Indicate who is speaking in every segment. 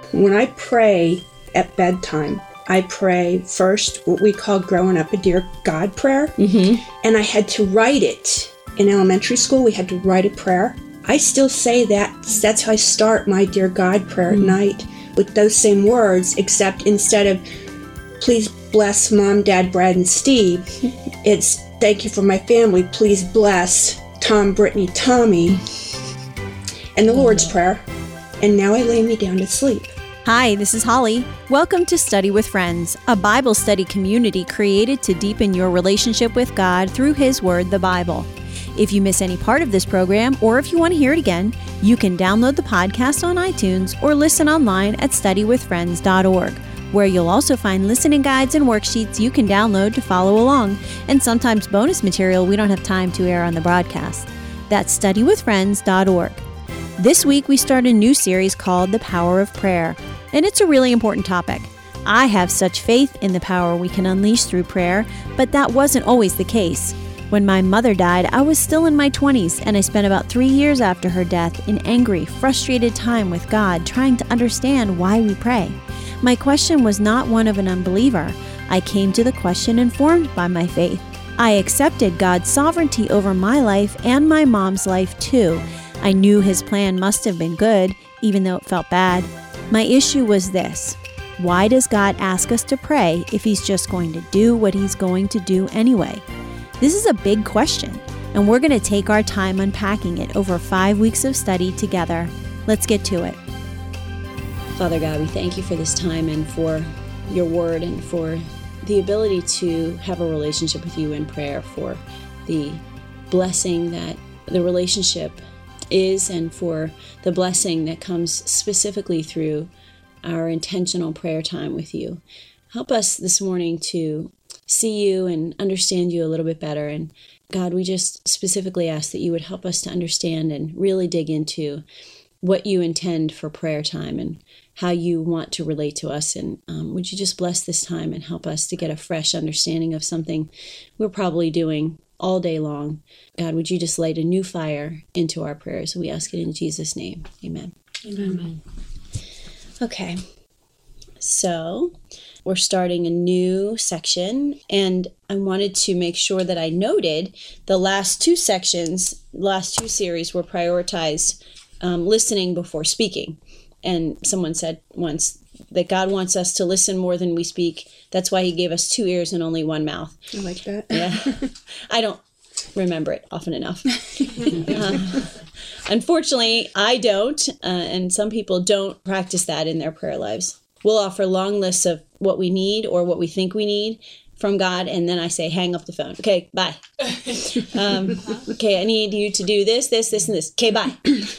Speaker 1: When I pray at bedtime, I pray first what we call growing up a Dear God prayer. And I had to write it. In elementary school, we had to write a prayer. I still say that. That's how I start my Dear God prayer at night, with those same words, except instead of please bless Mom, Dad, Brad, and Steve, it's thank you for my family. Please bless Tom, Brittany, Tommy, and the Lord's Prayer. And now I lay me down to sleep.
Speaker 2: Hi, this is Holly. Welcome to Study with Friends, a Bible study community created to deepen your relationship with God through His Word, the Bible. If you miss any part of this program, or if you want to hear it again, you can download the podcast on iTunes or listen online at studywithfriends.org, where you'll also find listening guides and worksheets you can download to follow along, and sometimes bonus material we don't have time to air on the broadcast. That's studywithfriends.org. This week, we start a new series called The Power of Prayer, and it's a really important topic. I have such faith in the power we can unleash through prayer, but that wasn't always the case. When my mother died, I was still in my 20s, and I spent about 3 years after her death in angry, frustrated time with God, trying to understand why we pray. My question was not one of an unbeliever. I came to the question informed by my faith. I accepted God's sovereignty over my life and my mom's life too. I knew His plan must have been good, even though it felt bad. My issue was this: why does God ask us to pray if He's just going to do what He's going to do anyway? This is a big question, and we're going to take our time unpacking it over 5 weeks of study together. Let's get to it.
Speaker 3: Father God, we thank you for this time and for your word and for the ability to have a relationship with you in prayer, for the blessing that the relationship is, and for the blessing that comes specifically through our intentional prayer time with you. Help us this morning to see you and understand you a little bit better. And God, we just specifically ask that you would help us to understand and really dig into what you intend for prayer time and how you want to relate to us. And would you just bless this time and help us to get a fresh understanding of something we're probably doing all day long. God, would you just light a new fire into our prayers? We ask it in Jesus' name. Amen.
Speaker 1: Amen.
Speaker 3: Okay, so we're starting a new section, and I wanted to make sure that I noted the last two sections, last two series were prioritized listening before speaking. And someone said once that God wants us to listen more than we speak. That's why He gave us 2 ears and only one mouth.
Speaker 1: I like that.
Speaker 3: Yeah, I don't remember it often enough. Unfortunately, I don't, and some people don't practice that in their prayer lives. We'll offer long lists of what we need or what we think we need from God, and then I say, hang up the phone. Okay, bye. Okay, I need you to do this, this, this, and this. Okay, bye.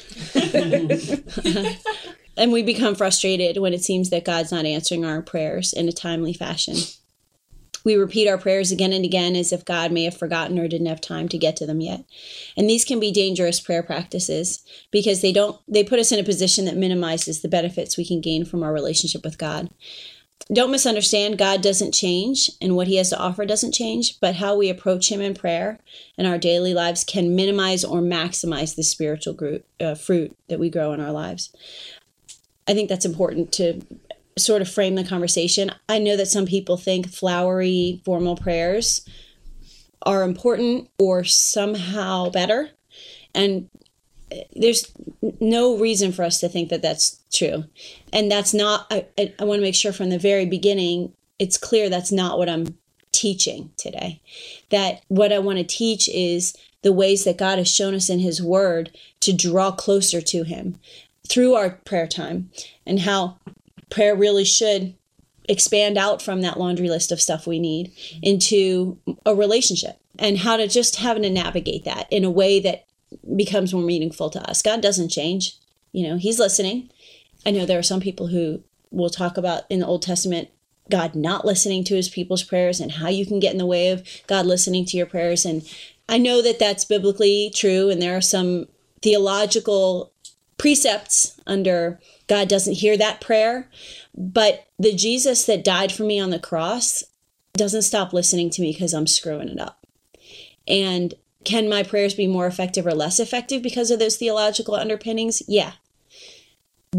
Speaker 3: And we become frustrated when it seems that God's not answering our prayers in a timely fashion. We repeat our prayers again and again as if God may have forgotten or didn't have time to get to them yet. And these can be dangerous prayer practices because they put us in a position that minimizes the benefits we can gain from our relationship with God. Don't misunderstand, God doesn't change and what He has to offer doesn't change, but how we approach Him in prayer and our daily lives can minimize or maximize the spiritual fruit that we grow in our lives. I think that's important to sort of frame the conversation. I know that some people think flowery, formal prayers are important or somehow better, and there's no reason for us to think that that's true. And that's not, I want to make sure from the very beginning, it's clear that's not what I'm teaching today. That what I want to teach is the ways that God has shown us in His Word to draw closer to Him through our prayer time, and how prayer really should expand out from that laundry list of stuff we need into a relationship, and how to navigate that in a way that becomes more meaningful to us. God doesn't change. He's listening. I know there are some people who will talk about in the Old Testament, God not listening to His people's prayers and how you can get in the way of God listening to your prayers. And I know that that's biblically true. And there are some theological precepts under God doesn't hear that prayer, but the Jesus that died for me on the cross doesn't stop listening to me because I'm screwing it up. And can my prayers be more effective or less effective because of those theological underpinnings? Yeah. But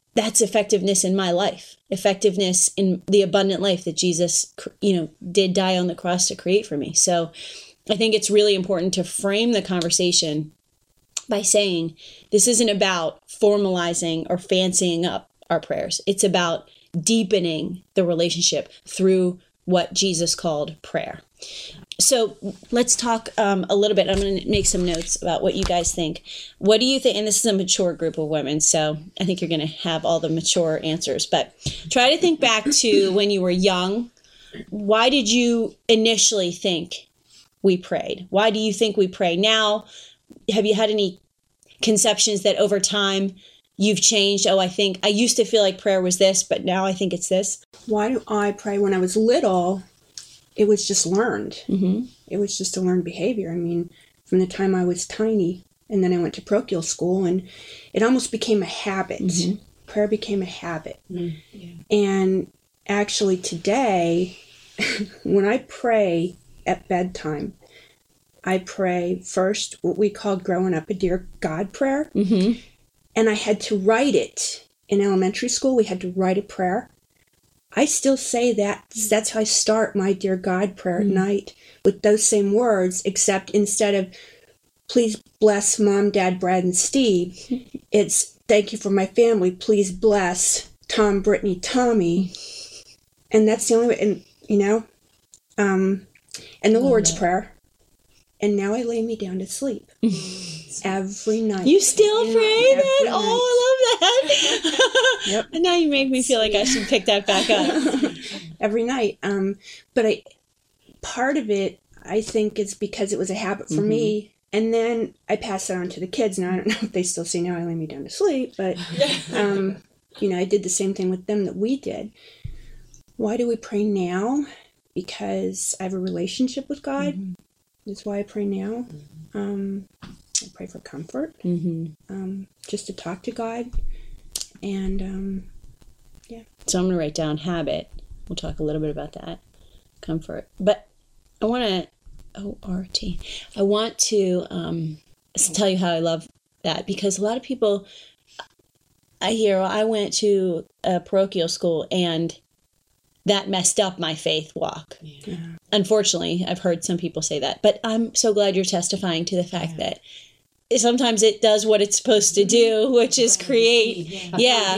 Speaker 3: that's effectiveness in my life, effectiveness in the abundant life that Jesus, did die on the cross to create for me. So I think it's really important to frame the conversation by saying this isn't about formalizing or fancying up our prayers. It's about deepening the relationship through what Jesus called prayer. So let's talk a little bit. I'm going to make some notes about what you guys think. What do you think? And this is a mature group of women, so I think you're going to have all the mature answers. But try to think back to when you were young. Why did you initially think we prayed? Why do you think we pray now? Have you had any conceptions that over time you've changed? Oh, I used to feel like prayer was this, but now I think it's this.
Speaker 1: Why do I pray? When I was little, it was just learned.
Speaker 3: Mm-hmm.
Speaker 1: It was just a learned behavior. I mean, from the time I was tiny, and then I went to parochial school, and it almost became a habit.
Speaker 3: Mm-hmm.
Speaker 1: Prayer became a habit.
Speaker 3: Mm-hmm. Yeah.
Speaker 1: And actually today, when I pray at bedtime, I pray first what we call growing up a Dear God prayer.
Speaker 3: Mm-hmm.
Speaker 1: And I had to write it. In elementary school, we had to write a prayer. I still say that. That's how I start my Dear God prayer at night, with those same words, except instead of please bless Mom, Dad, Brad, and Steve, it's thank you for my family. Please bless Tom, Brittany, Tommy. And that's the only way, and the Lord's Prayer. And now I lay me down to sleep every night.
Speaker 3: You still pray that?
Speaker 1: Night.
Speaker 3: Oh, I love that.
Speaker 1: Yep.
Speaker 3: And now you make me feel like I should pick that back up.
Speaker 1: Every night. But part of it, I think, is because it was a habit for me. And then I pass it on to the kids. Now, I don't know if they still say, now I lay me down to sleep. But, I did the same thing with them that we did. Why do we pray now? Because I have a relationship with God. Mm-hmm. That's why I pray now. I pray for comfort, just to talk to God. And,
Speaker 3: So I'm going to write down habit. We'll talk a little bit about that. Comfort. But I want to, I want to tell you how I love that, because a lot of people, I went to a parochial school and that messed up my faith walk. Yeah. Unfortunately, I've heard some people say that, but I'm so glad you're testifying to the fact that sometimes it does what it's supposed to do, which is create,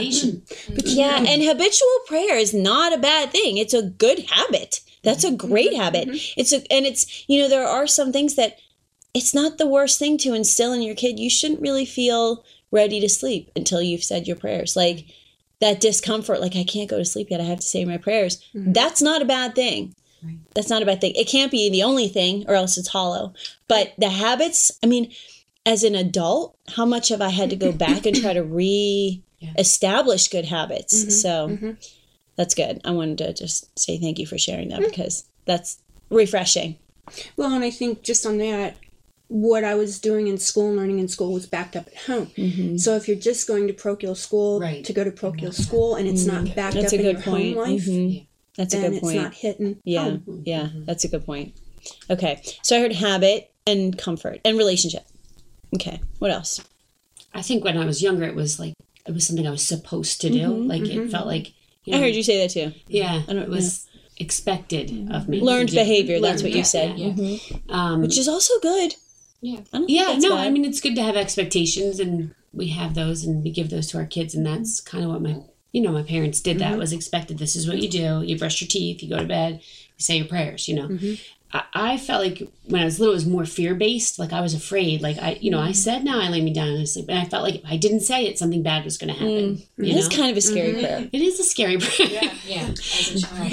Speaker 3: and habitual prayer is not a bad thing. It's a good habit. That's a great habit. Mm-hmm. There are some things that it's not the worst thing to instill in your kid. You shouldn't really feel ready to sleep until you've said your prayers. Like that discomfort, like I can't go to sleep yet, I have to say my prayers. Mm-hmm. That's not a bad thing. Right. That's not a bad thing. It can't be the only thing or else it's hollow. But the habits, as an adult, how much have I had to go back and try to re-establish good habits? Mm-hmm. So that's good. I wanted to just say thank you for sharing that because that's refreshing.
Speaker 1: Well, and I think just on that, what I was doing in school and learning in school was backed up at home. Mm-hmm. So if you're just going to parochial school to go to parochial school and it's not backed up in your home life,
Speaker 3: that's a good point.
Speaker 1: It's not hitting home.
Speaker 3: Yeah, that's a good point. Okay, so I heard habit and comfort and relationship. Okay, what else?
Speaker 4: I think when I was younger, it was something I was supposed to do. It felt like...
Speaker 3: I heard you say that too.
Speaker 4: Yeah, it was expected of me.
Speaker 3: Learned behavior, that's what you said. Yeah. Mm-hmm. Which is also good.
Speaker 4: Yeah. It's good to have expectations, and we have those, and we give those to our kids, and that's kind of what my parents did. That was expected. This is what you do. You brush your teeth, you go to bed, you say your prayers, I felt like when I was little, it was more fear-based. Like I was afraid. Like I said, now I lay me down and I sleep. And I felt like if I didn't say it, something bad was going to happen.
Speaker 3: It is kind of a scary prayer.
Speaker 4: It is a scary prayer.
Speaker 5: Yeah. As a child.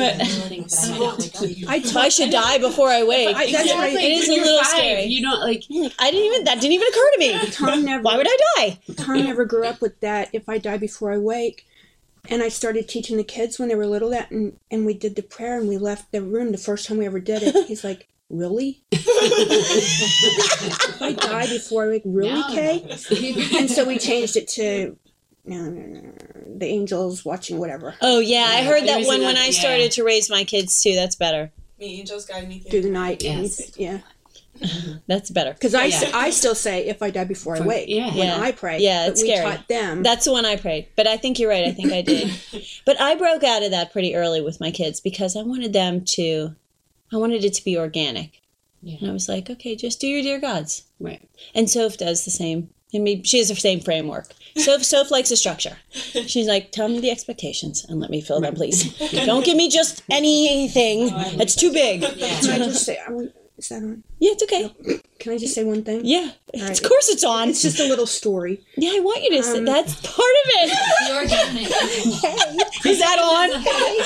Speaker 3: But I should die before I wake. It is a little scary.
Speaker 4: You know,
Speaker 3: that didn't even occur to me. Why would I die?
Speaker 1: Tom never grew up with that. If I die before I wake. And I started teaching the kids when they were little that, and we did the prayer, and we left the room the first time we ever did it. He's like, really? If I die before I wake, really, Kay? And so we changed it to the angels watching whatever.
Speaker 3: Oh, yeah, I heard that one when I started to raise my kids, too. That's better.
Speaker 5: The angels guide me
Speaker 1: through the night.
Speaker 4: Yes.
Speaker 1: Yeah.
Speaker 3: That's better.
Speaker 1: Because I still say, if I die before I wake, when I pray.
Speaker 3: Yeah, it's scary.
Speaker 1: We taught them.
Speaker 3: That's the one I prayed. But I think you're right. I think I did. But I broke out of that pretty early with my kids because I wanted it to be organic. Yeah. And I was like, okay, just do your dear gods.
Speaker 4: Right.
Speaker 3: And Soph does the same. I mean, she has the same framework. Soph likes a structure. She's like, tell me the expectations and let me fill them, please. Don't give me just anything that's too big.
Speaker 1: Can I just say, is that on?
Speaker 3: Yeah, it's okay.
Speaker 1: Can I just say one thing?
Speaker 3: Yeah, right. Of course it's on.
Speaker 1: It's just a little story.
Speaker 3: Yeah, I want you to say that's part of it. Is that on?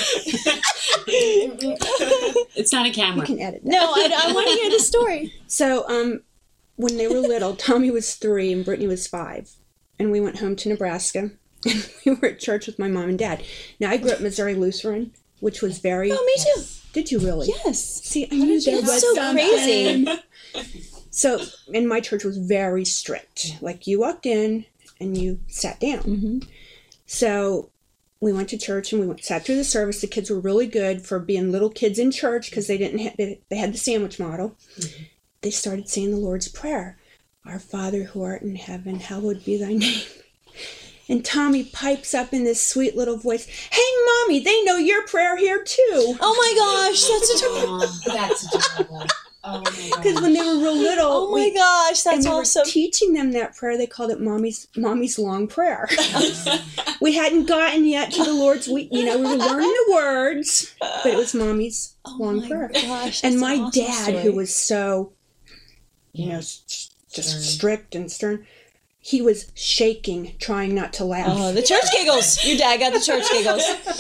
Speaker 4: It's not a camera.
Speaker 1: You can edit that.
Speaker 3: No, I want to hear the story.
Speaker 1: So, when they were little, Tommy was 3 and Brittany was 5. And we went home to Nebraska. And we were at church with my mom and dad. Now, I grew up Missouri Lutheran, which was very...
Speaker 3: Oh, me too.
Speaker 1: Did you really?
Speaker 3: Yes.
Speaker 1: See, I knew there was
Speaker 3: so
Speaker 1: something.
Speaker 3: crazy.
Speaker 1: So, and my church was very strict. Like, you walked in and you sat down. Mm-hmm. So, we went to church and we sat through the service. The kids were really good for being little kids in church because they had the sandwich model. Mm-hmm. They started saying the Lord's Prayer. Our Father who art in heaven, hallowed be thy name. And Tommy pipes up in this sweet little voice, hey, Mommy, they know your prayer here, too.
Speaker 3: Oh, my gosh, that's adorable.
Speaker 4: That's adorable. Oh, my gosh.
Speaker 1: Because when they were real little,
Speaker 3: oh, my gosh, that's awesome.
Speaker 1: We were teaching them that prayer. They called it Mommy's long prayer. We hadn't gotten yet to the Lord's, we were learning the words, but it was Mommy's long prayer.
Speaker 3: Gosh,
Speaker 1: and my
Speaker 3: awesome
Speaker 1: dad,
Speaker 3: story.
Speaker 1: who was so, just strict and stern, he was shaking, trying not to laugh.
Speaker 3: Oh, the church giggles. Your dad got the church giggles.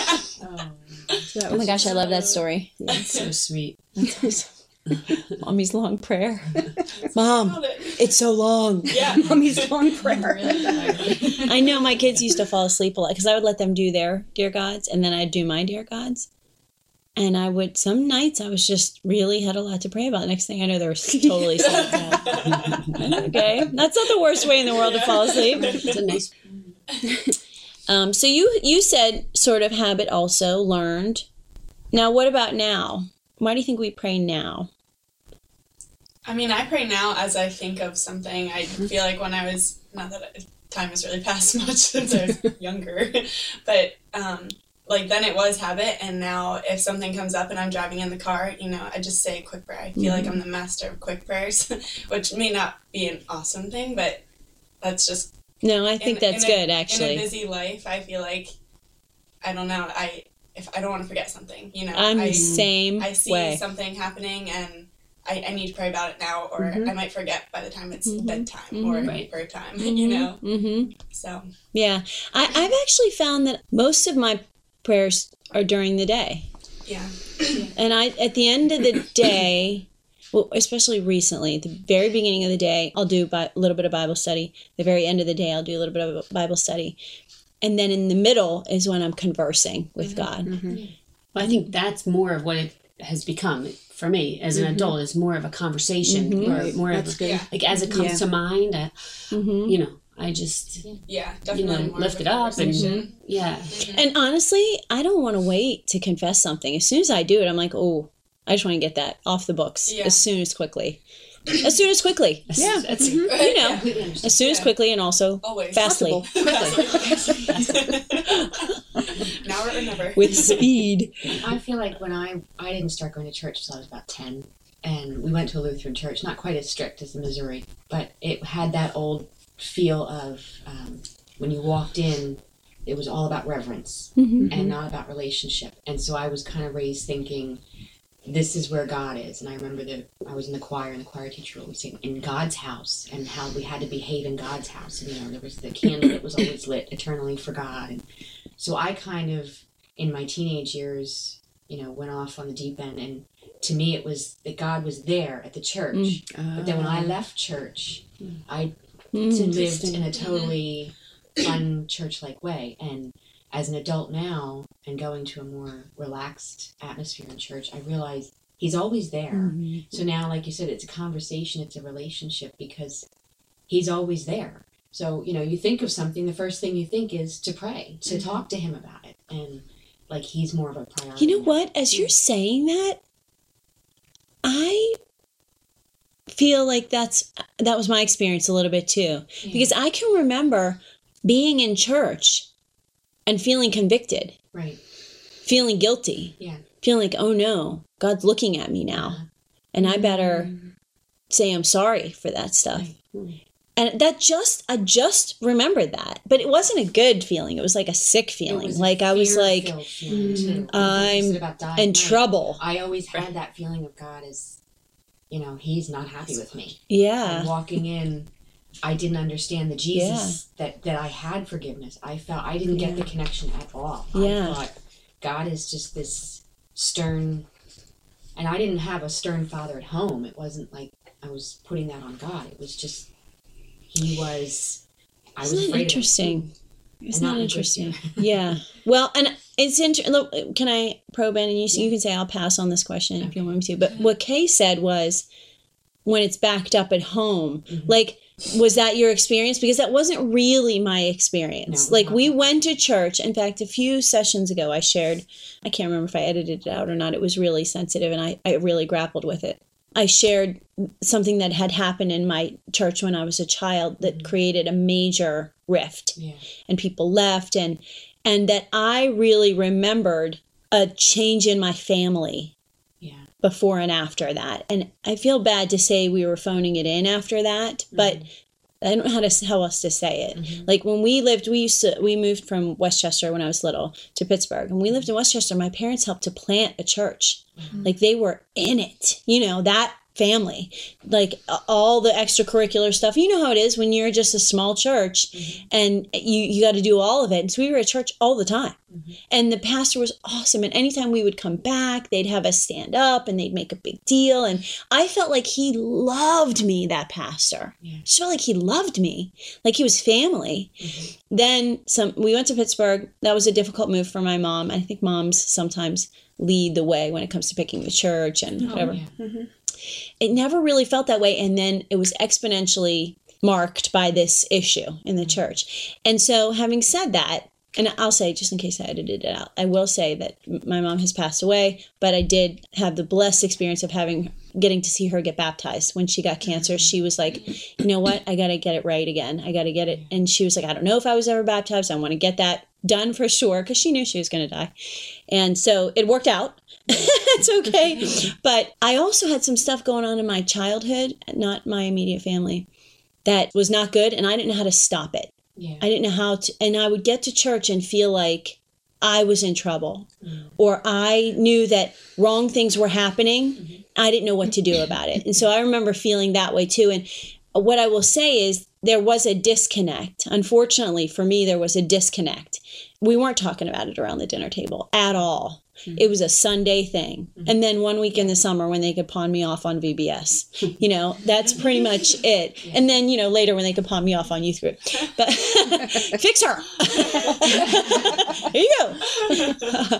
Speaker 1: Oh
Speaker 3: my gosh, I love that story.
Speaker 4: That's so sweet.
Speaker 3: That's awesome. Mommy's long prayer. Mom, it's so long.
Speaker 1: Yeah, Mommy's long prayer.
Speaker 3: I know my kids used to fall asleep a lot because I would let them do their dear gods and then I'd do my dear gods. And some nights I was just really had a lot to pray about. Next thing I know, they were totally sleeping down. Okay. That's not the worst way in the world to fall asleep.
Speaker 4: It's a nice.
Speaker 3: So you said sort of habit also learned. Now, what about now? Why do you think we pray now?
Speaker 5: I mean, I pray now as I think of something. I feel like when I was, not that time has really passed much since I was younger, but then it was habit, and now if something comes up and I'm driving in the car, I just say a quick prayer. I feel like I'm the master of quick prayers, which may not be an awesome thing, but that's just...
Speaker 3: No, I think that's good, actually.
Speaker 5: In a busy life, I feel like, I don't know, if I don't want to forget something,
Speaker 3: I'm the same way.
Speaker 5: I see something happening, and I need to pray about it now, or I might forget by the time it's bedtime or prayer time,
Speaker 3: Mm-hmm.
Speaker 5: So...
Speaker 3: Yeah. I've actually found that most of my prayers are during the day.
Speaker 5: Yeah.
Speaker 3: And at the end of the day, well, especially recently, at the very beginning of the day, I'll do a little bit of Bible study. The very end of the day, I'll do a little bit of Bible study. And then in the middle is when I'm conversing with God.
Speaker 4: Mm-hmm. Well, I think that's more of what it has become for me as an adult, is more of a conversation, or more of like as it comes to mind, I just,
Speaker 5: definitely
Speaker 4: lift it up and
Speaker 3: And honestly, I don't want to wait to confess something. As soon as I do it, I'm like, oh, I just want to get that off the books as soon as quickly. As soon as quickly. Yeah.
Speaker 4: That's,
Speaker 3: as soon as quickly and also
Speaker 5: always
Speaker 3: fastly.
Speaker 5: Now or never.
Speaker 3: With speed.
Speaker 6: I feel like when I didn't start going to church until I was about 10, and we went to a Lutheran church, not quite as strict as the Missouri, but it had that old feel of when you walked in, it was all about reverence and not about relationship. And so I was kind of raised thinking, this is where God is. And I remember I was in the choir, and the choir teacher would say, in God's house, and how we had to behave in God's house. And, there was the candle that was always lit eternally for God. And so I kind of, in my teenage years, went off on the deep end. And to me, it was that God was there at the church. But then when I left church, I lived in a totally fun church-like way. And as an adult now, and going to a more relaxed atmosphere in church, I realize he's always there. So now, like you said, it's a conversation, it's a relationship, because he's always there. So, you think of something, the first thing you think is to pray, to talk to him about it. And like, he's more of a priority.
Speaker 3: You know what? As you're saying that, feel like that was my experience a little bit too. Yeah. Because I can remember being in church and feeling convicted.
Speaker 6: Right.
Speaker 3: Feeling guilty.
Speaker 6: Yeah.
Speaker 3: Feeling like, oh no, God's looking at me now. Yeah. And I better say I'm sorry for that stuff. Right. And I just remembered that. But it wasn't a good feeling. It was like a sick feeling. Like I was like, I'm in trouble.
Speaker 6: I always had that feeling of God is, he's not happy with me.
Speaker 3: Yeah.
Speaker 6: And walking in, I didn't understand the Jesus that I had forgiveness. I felt I didn't get the connection at all.
Speaker 3: Yeah.
Speaker 6: I thought God is just this stern, and I didn't have a stern father at home. It wasn't like I was putting that on God. It was just, I was afraid of him.
Speaker 3: Isn't that interesting? Yeah. Well, and it's interesting. Can I probe in? And you can say I'll pass on this question if you want me to. But what Kay said was, when it's backed up at home, like, was that your experience? Because that wasn't really my experience. No, we went to church. In fact, a few sessions ago, I shared, I can't remember if I edited it out or not. It was really sensitive, and I really grappled with it. I shared something that had happened in my church when I was a child that created a major rift. Yeah. And people left, and that I really remembered a change in my family before and after that. And I feel bad to say we were phoning it in after that, but I don't know how else to say it. Like when we moved from Westchester when I was little to Pittsburgh. And we lived in Westchester. My parents helped to plant a church. Like they were in it, that family, like all the extracurricular stuff. You know how it is when you're just a small church and you got to do all of it. And so we were at church all the time. And the pastor was awesome. And anytime we would come back, they'd have us stand up and they'd make a big deal. And I felt like he loved me, that pastor. I just felt like he loved me, like he was family. Then we went to Pittsburgh. That was a difficult move for my mom. I think moms sometimes lead the way when it comes to picking the church and whatever. It never really felt that way. And then it was exponentially marked by this issue in the church. And so having said that, and I'll say, just in case I edited it out, I will say that my mom has passed away, but I did have the blessed experience of getting to see her get baptized. When she got cancer, she was like, you know what? I got to get it right again. I got to get it. And she was like, I don't know if I was ever baptized. I want to get that done for sure, because she knew she was going to die. And so it worked out. It's okay. But I also had some stuff going on in my childhood, not my immediate family, that was not good. And I didn't know how to stop it. Yeah. I didn't know how to. And I would get to church and feel like I was in trouble, or I knew that wrong things were happening. I didn't know what to do about it. And so I remember feeling that way too. And what I will say is there was a disconnect. Unfortunately for me, there was a disconnect. We weren't talking about it around the dinner table at all. It was a Sunday thing. And then one week in the summer when they could pawn me off on VBS, that's pretty much it. And then, later when they could pawn me off on youth group. But fix her. Here you go.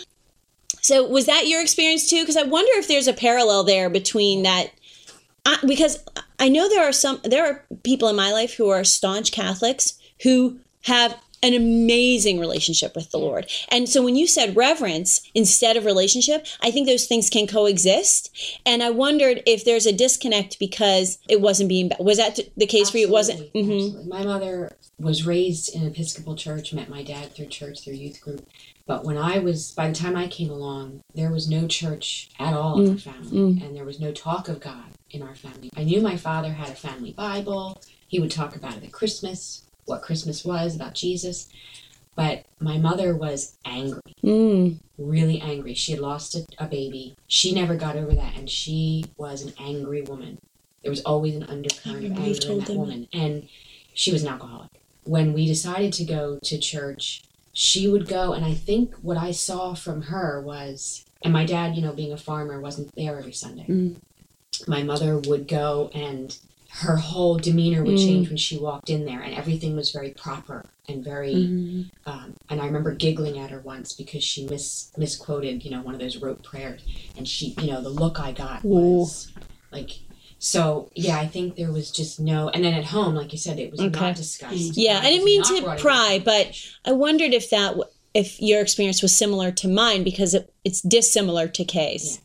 Speaker 3: So was that your experience too? Because I wonder if there's a parallel there between that. Because I know there are people in my life who are staunch Catholics who have an amazing relationship with the Lord. And so when you said reverence instead of relationship, I think those things can coexist. And I wondered if there's a disconnect because it wasn't was that the case for you? It wasn't?
Speaker 6: Absolutely. My mother was raised in an Episcopal church, met my dad through church, through youth group. But by the time I came along, there was no church at all in our family. And there was no talk of God in our family. I knew my father had a family Bible. He would talk about it at Christmas, what Christmas was, about Jesus. But my mother was angry, really angry. She had lost a baby. She never got over that, and she was an angry woman. There was always an undercurrent of anger in that woman, and she was an alcoholic. When we decided to go to church, she would go, and I think what I saw from her was, and my dad, being a farmer, wasn't there every Sunday. My mother would go, and her whole demeanor would change when she walked in there, and everything was very proper and very, and I remember giggling at her once because she misquoted, one of those rote prayers, and she, the look I got was like, so yeah, I think there was just no, and then at home, like you said, it was not discussed.
Speaker 3: Yeah, I didn't mean to pry, but I wondered if your experience was similar to mine, because it's dissimilar to Kay's.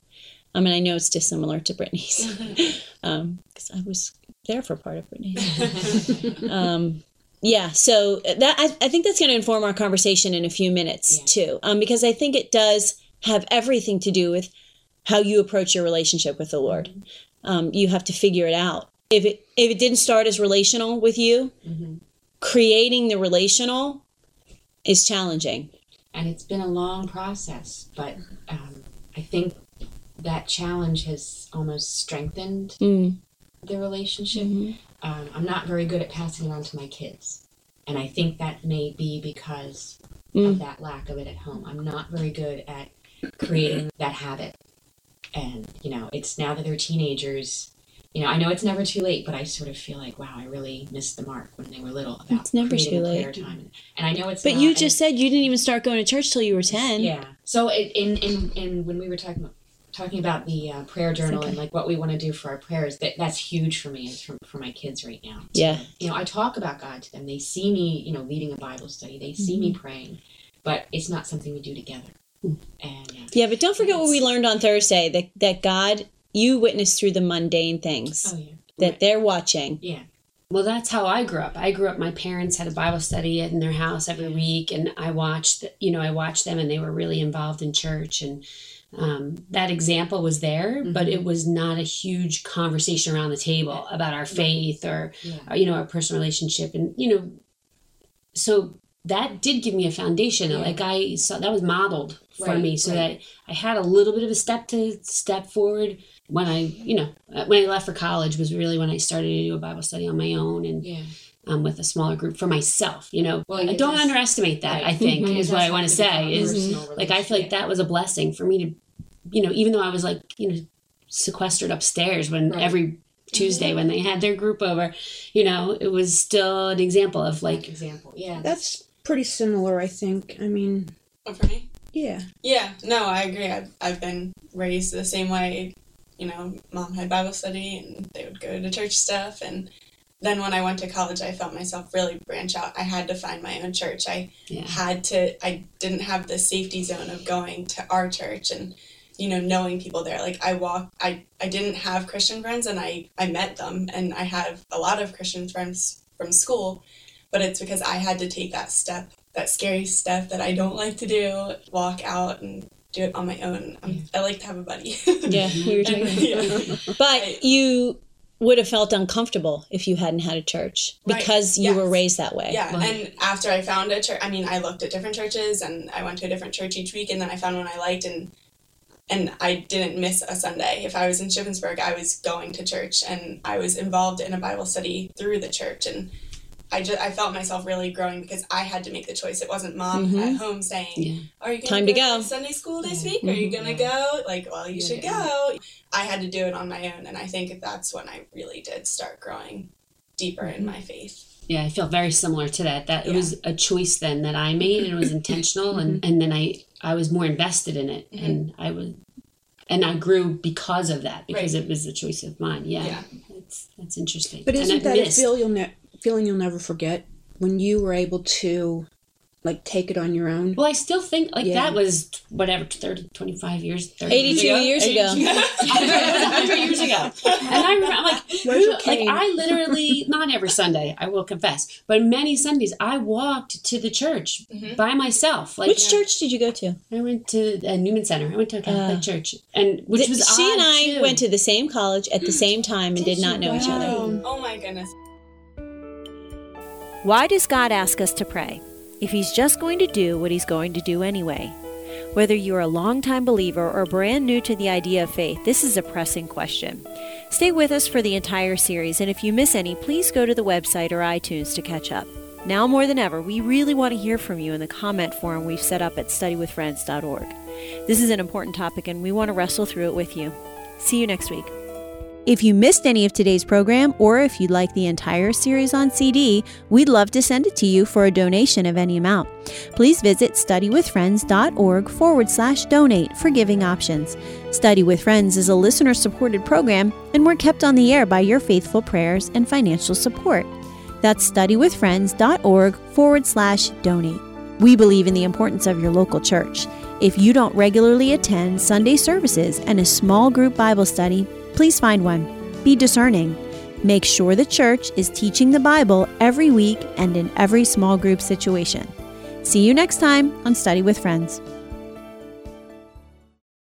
Speaker 3: I mean, I know it's dissimilar to Brittany's because I was there for part of Brittany's. Yeah, so that I think that's going to inform our conversation in a few minutes too, because I think it does have everything to do with how you approach your relationship with the Lord. You have to figure it out. If it didn't start as relational with you, creating the relational is challenging.
Speaker 6: And it's been a long process, but I think that challenge has almost strengthened the relationship. I'm not very good at passing it on to my kids. And I think that may be because of that lack of it at home. I'm not very good at creating that habit. And, it's now that they're teenagers, I know it's never too late, but I sort of feel like, wow, I really missed the mark when they were little about
Speaker 3: it's never
Speaker 6: creating
Speaker 3: too late.
Speaker 6: prayer time. And I know it's
Speaker 3: But
Speaker 6: not,
Speaker 3: you just said you didn't even start going to church till you were 10.
Speaker 6: Yeah. So in when we were talking about the prayer journal and like what we want to do for our prayers, that's huge for me, is for my kids right now.
Speaker 3: Yeah.
Speaker 6: I talk about God to them. They see me, leading a Bible study. They see me praying, but it's not something we do together. And
Speaker 3: yeah, but don't forget what we learned on Thursday, that God, you witness through the mundane things that they're watching.
Speaker 6: Yeah.
Speaker 4: Well, that's how I grew up. My parents had a Bible study in their house every week, and I watched them, and they wwere really involved in church, and that example was there, but it was not a huge conversation around the table about our faith or our personal relationship. And, so that did give me a foundation. Like I saw that was modeled for me, so that I had a little bit of a step forward. When I left for college was really when I started to do a Bible study on my own and with a smaller group for myself. Well, I don't underestimate that. I think is what I want to say is like I feel like that was a blessing for me to, even though I was like sequestered upstairs when every Tuesday when they had their group over, it was still an example of like
Speaker 1: That's pretty similar, I think. I mean,
Speaker 5: for me?
Speaker 1: Yeah.
Speaker 5: Yeah, no, I agree. I've been raised the same way. Mom had Bible study and they would go to church stuff. And then when I went to college, I felt myself really branch out. I had to find my own church. I didn't have the safety zone of going to our church and, knowing people there. Like I didn't have Christian friends, and I met them, and I have a lot of Christian friends from school, but it's because I had to take that step, that scary step that I don't like to do, walk out and do it on my own. I like to have a buddy.
Speaker 3: Yeah, we were talking. But you would have felt uncomfortable if you hadn't had a church because you were raised that way.
Speaker 5: Yeah, and after I found a church, I looked at different churches and I went to a different church each week, and then I found one I liked, and I didn't miss a Sunday. If I was in Shippensburg, I was going to church, and I was involved in a Bible study through the church, and I felt myself really growing because I had to make the choice. It wasn't mom at home saying, are you going to go to Sunday school this week? Are you going to go? Like, well, you should go. I had to do it on my own. And I think that's when I really did start growing deeper in my faith.
Speaker 4: Yeah, I feel very similar to that. It was a choice then that I made, and it was intentional. And then I was more invested in it. And I grew because of that, because it was a choice of mine. Yeah. That's interesting.
Speaker 1: But isn't that a feeling you'll never forget, when you were able to take it on your own?
Speaker 4: Well, I still think that was 25 years,
Speaker 3: 82 years ago.
Speaker 4: It was 100 years ago. And I remember, I'm like, I literally, not every Sunday, I will confess, but many Sundays I walked to the church by myself.
Speaker 3: Which church did you go to?
Speaker 4: I went to Newman Center. I went to a Catholic church, and which was
Speaker 3: she and I went to the same college at the same time and did not know each other.
Speaker 5: Oh my goodness.
Speaker 2: Why does God ask us to pray if He's just going to do what He's going to do anyway? Whether you're a longtime believer or brand new to the idea of faith, this is a pressing question. Stay with us for the entire series, and if you miss any, please go to the website or iTunes to catch up. Now more than ever, we really want to hear from you in the comment forum we've set up at studywithfriends.org. This is an important topic, and we want to wrestle through it with you. See you next week. If you missed any of today's program, or if you'd like the entire series on CD, we'd love to send it to you for a donation of any amount. Please visit studywithfriends.org/donate for giving options. Study with Friends is a listener-supported program, and we're kept on the air by your faithful prayers and financial support. That's studywithfriends.org/donate. We believe in the importance of your local church. If you don't regularly attend Sunday services and a small group Bible study, please find one. Be discerning. Make sure the church is teaching the Bible every week and in every small group situation. See you next time on Study with Friends.